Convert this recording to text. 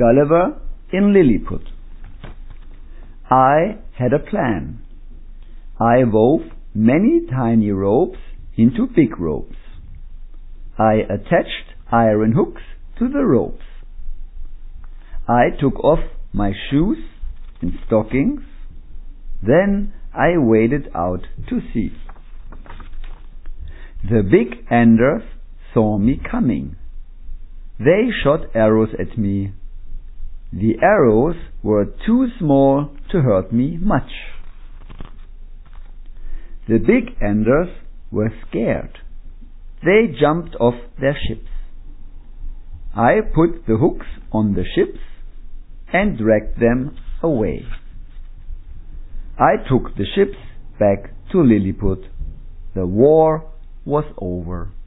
Gulliver in Lilliput. I had a plan. I wove many tiny ropes into big ropes. I attached iron hooks to the ropes. I took off my shoes and stockings. Then I waded out to sea. The big Enders saw me coming. They shot arrows at me. The arrows were too small to hurt me much. The big Enders were scared. They jumped off their ships. I put the hooks on the ships and dragged them away. I took the ships back to Lilliput. The war was over.